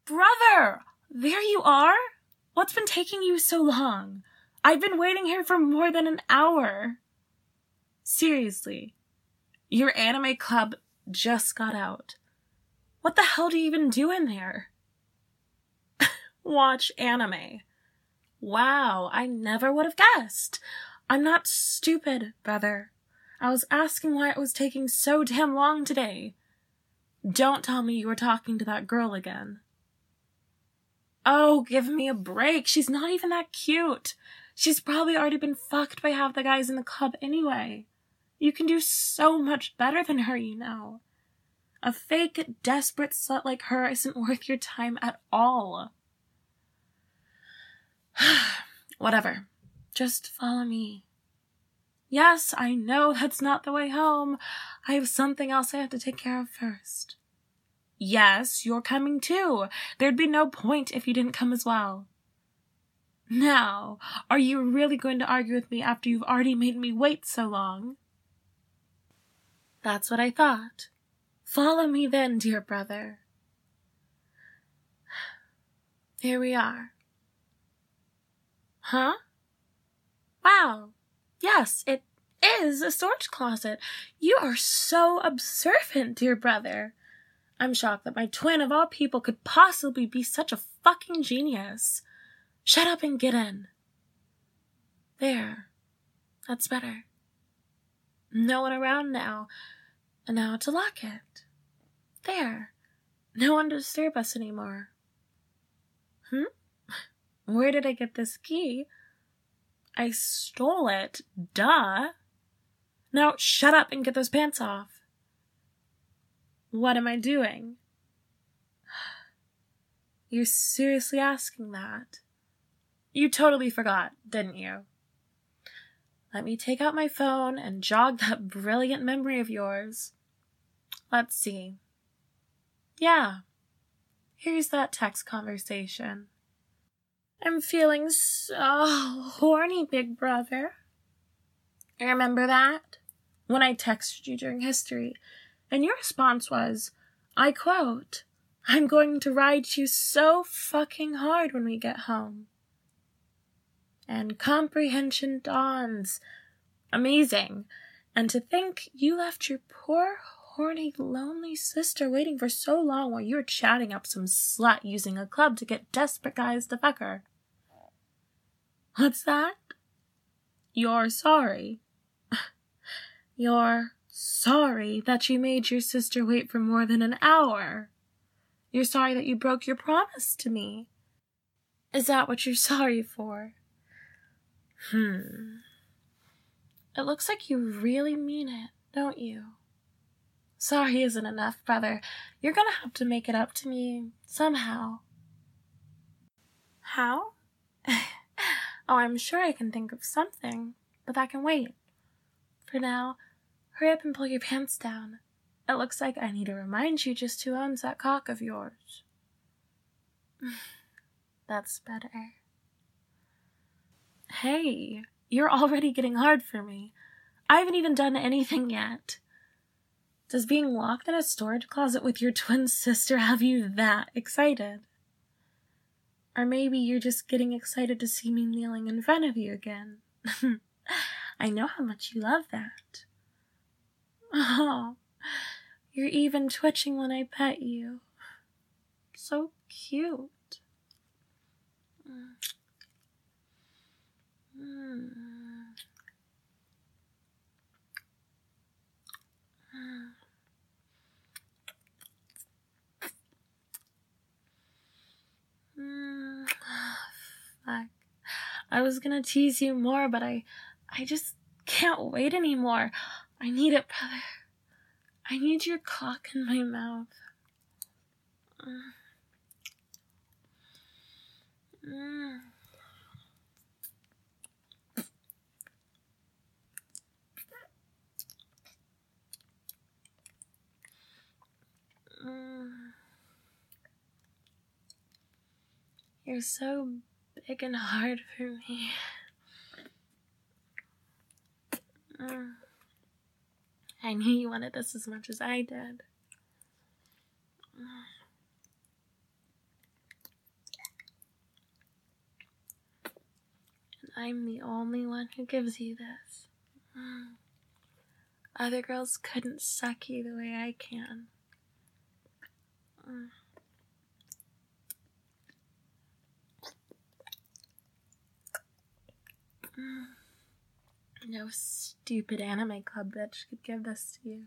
Brother! There you are? What's been taking you so long? I've been waiting here for more than an hour. Seriously, your anime club just got out. What the hell do you even do in there? Watch anime. Wow, I never would have guessed. I'm not stupid, brother. I was asking why it was taking so damn long today. Don't tell me you were talking to that girl again. Oh, give me a break. She's not even that cute. She's probably already been fucked by half the guys in the club anyway. You can do so much better than her, you know. A fake, desperate slut like her isn't worth your time at all. Whatever. Just follow me. Yes, I know that's not the way home. I have something else I have to take care of first. Yes, you're coming too. There'd be no point if you didn't come as well. Now, are you really going to argue with me after you've already made me wait so long? That's what I thought. Follow me then, dear brother. Here we are. Huh? Wow. Yes, it is a storage closet. You are so observant, dear brother. I'm shocked that my twin of all people could possibly be such a fucking genius. Shut up and get in. There. That's better. No one around now. And now to lock it. There. No one to disturb us anymore. Where did I get this key? I stole it. Duh. Now shut up and get those pants off. What am I doing? You're seriously asking that? You totally forgot, didn't you? Let me take out my phone and jog that brilliant memory of yours. Let's see. Yeah. Here's that text conversation. I'm feeling so horny, big brother. Remember that? When I texted you during history, and your response was, I quote, I'm going to ride you so fucking hard when we get home. And comprehension dawns. Amazing. And to think you left your poor, horny, lonely sister waiting for so long while you were chatting up some slut using a club to get desperate guys to fuck her. What's that? You're sorry. You're sorry that you made your sister wait for more than an hour. You're sorry that you broke your promise to me. Is that what you're sorry for? It looks like you really mean it, don't you? Sorry isn't enough, brother. You're gonna have to make it up to me somehow. How? Oh, I'm sure I can think of something, but that can wait. For now, hurry up and pull your pants down. It looks like I need to remind you just who owns that cock of yours. That's better. Hey, you're already getting hard for me. I haven't even done anything yet. Does being locked in a storage closet with your twin sister have you that excited? Or maybe you're just getting excited to see me kneeling in front of you again. I know how much you love that. Oh, you're even twitching when I pet you. So cute. Fuck. I was gonna tease you more, but I just can't wait anymore. I need it, brother. I need your cock in my mouth. You're so big and hard for me. I knew you wanted this as much as I did. I'm the only one who gives you this. Other girls couldn't suck you the way I can. No stupid anime club bitch could give this to you.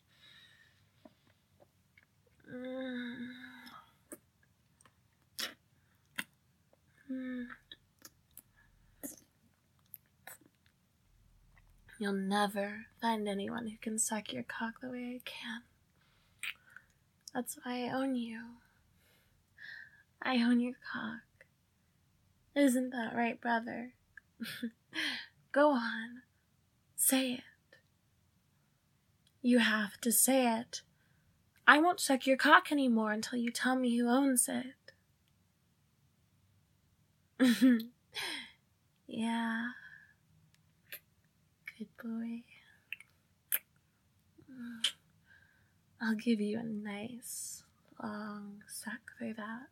You'll never find anyone who can suck your cock the way I can. That's why I own you. I own your cock. Isn't that right, brother? Go on. Say it. You have to say it. I won't suck your cock anymore until you tell me who owns it. Yeah. Good boy. I'll give you a nice, long suck for that.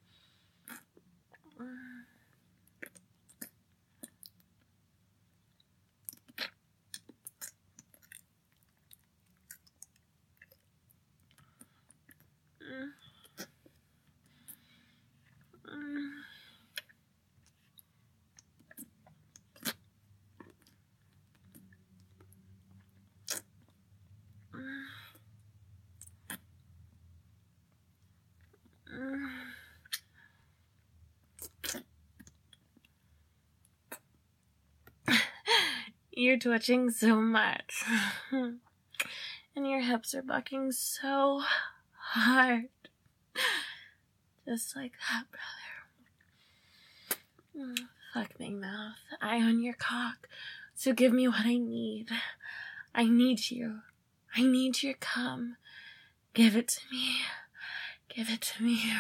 You're twitching so much. And your hips are bucking so hard. Just like that, brother. Fuck me, mouth. I own your cock. So give me what I need. I need you. I need your cum. Give it to me. Give it to me.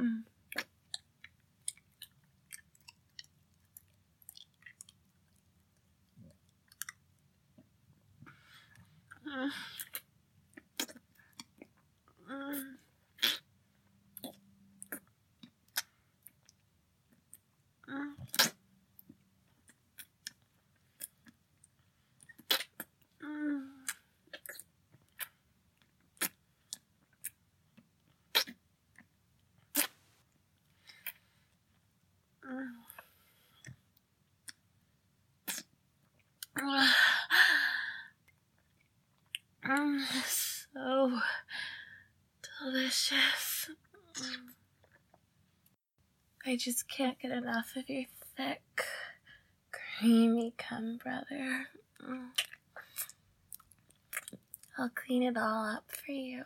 So delicious. I just can't get enough of your thick, creamy cum, brother. I'll clean it all up for you.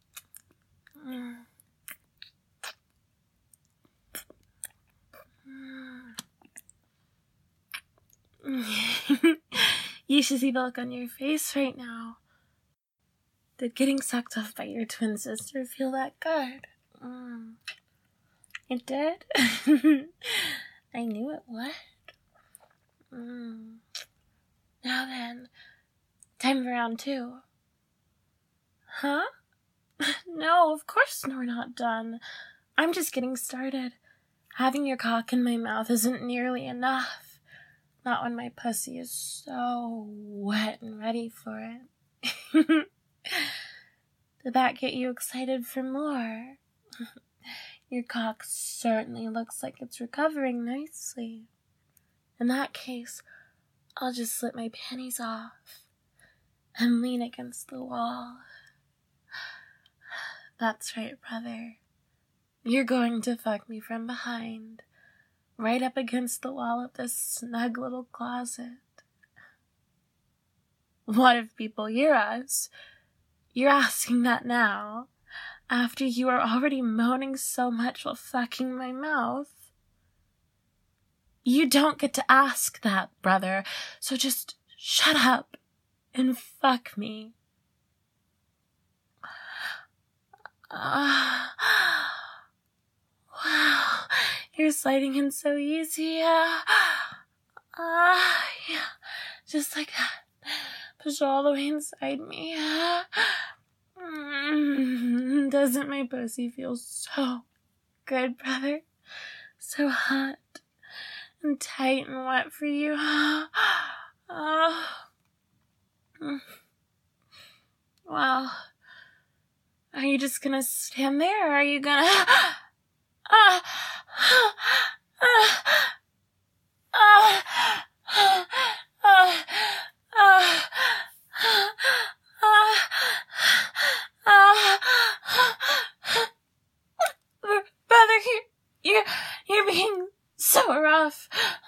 You should see the look on your face right now. Did getting sucked off by your twin sister feel that good? It did? I knew it would. Now then, time for round 2. Huh? No, of course we're not done. I'm just getting started. Having your cock in my mouth isn't nearly enough. Not when my pussy is so wet and ready for it. Did that get you excited for more? Your cock certainly looks like it's recovering nicely. In that case, I'll just slip my panties off and lean against the wall. That's right, brother. You're going to fuck me from behind, right up against the wall of this snug little closet. What if people hear us? You're asking that now, after you are already moaning so much while fucking my mouth? You don't get to ask that, brother, so just shut up and fuck me. Wow, you're sliding in so easy. Yeah, just like that. Push all the way inside me. Doesn't my pussy feel so good, brother? So hot and tight and wet for you. Well, are you just gonna stand there, or are you gonna... Brother, you're being so rough.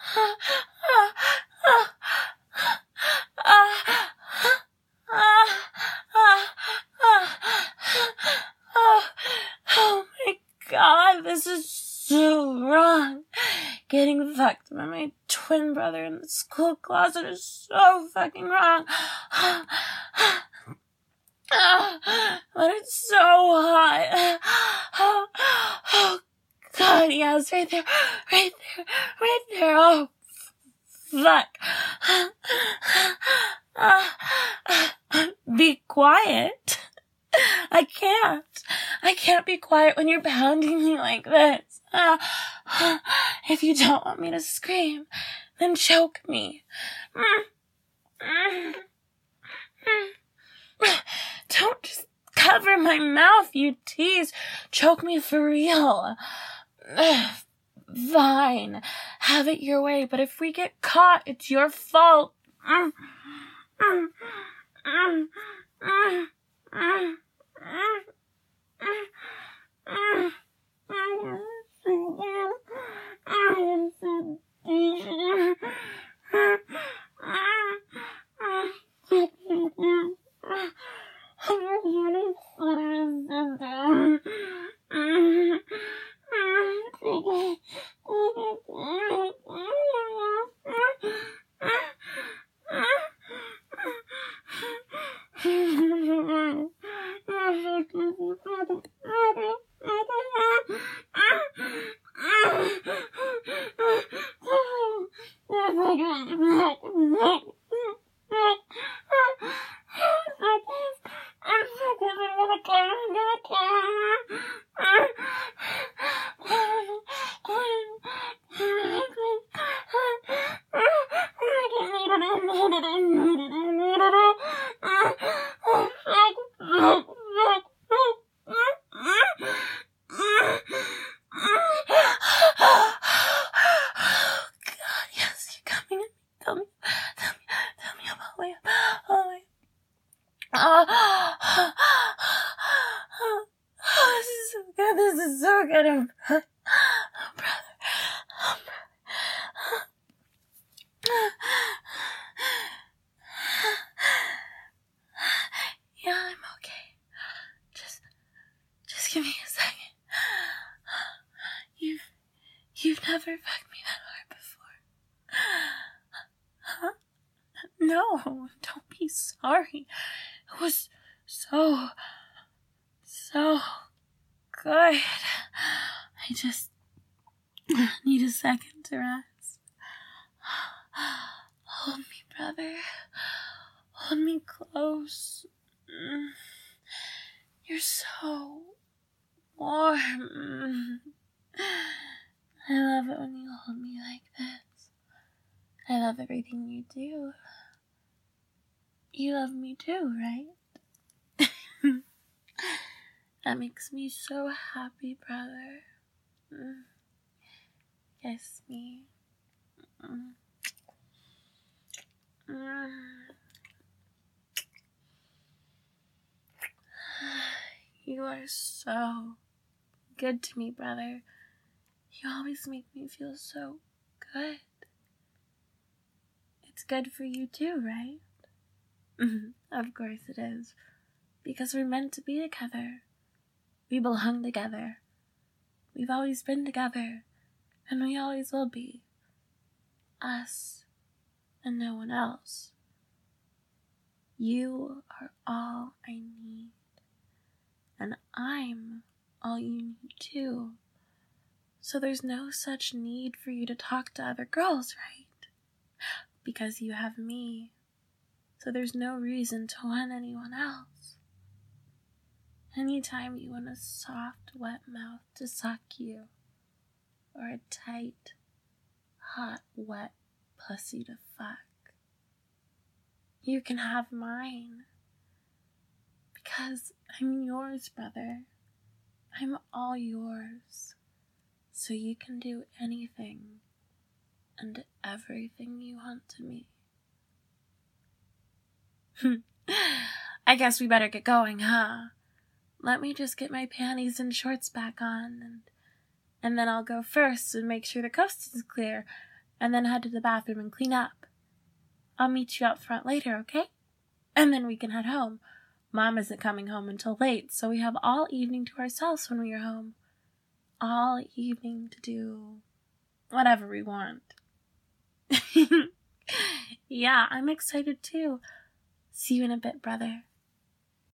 Oh my God, this is so wrong. Getting fucked by my twin brother in the school closet is so fucking wrong. But it's so hot. Oh God, yes, right there. Oh, fuck. Be quiet. I can't be quiet when you're pounding me like this. If you don't want me to scream, then choke me. Don't just cover my mouth, you tease. Choke me for real. Fine. Have it your way, but if we get caught, it's your fault. This is so good. Brother. Yeah, I'm okay. Just give me a second. You've never fucked me that hard before. Huh? No, don't be sorry. It was so good. I just need a second to rest. Hold me, brother. Hold me close. You're so warm. I love it when you hold me like this. I love everything you do. You love me too, right? That makes me so happy, brother. Kiss me. You are so good to me, brother. You always make me feel so good. It's good for you too, right? Of course it is. Because we're meant to be together. We belong together. We've always been together. And we always will be. Us and no one else. You are all I need. And I'm all you need too. So there's no such need for you to talk to other girls, right? Because you have me. So there's no reason to want anyone else. Anytime you want a soft, wet mouth to suck you, or a tight, hot, wet pussy to fuck. You can have mine. Because I'm yours, brother. I'm all yours. So you can do anything and everything you want to me. I guess we better get going, huh? Let me just get my panties and shorts back on, and then I'll go first and make sure the coast is clear, and then head to the bathroom and clean up. I'll meet you out front later, okay? And then we can head home. Mom isn't coming home until late, so we have all evening to ourselves when we are home. All evening to do whatever we want. Yeah, I'm excited too. See you in a bit, brother.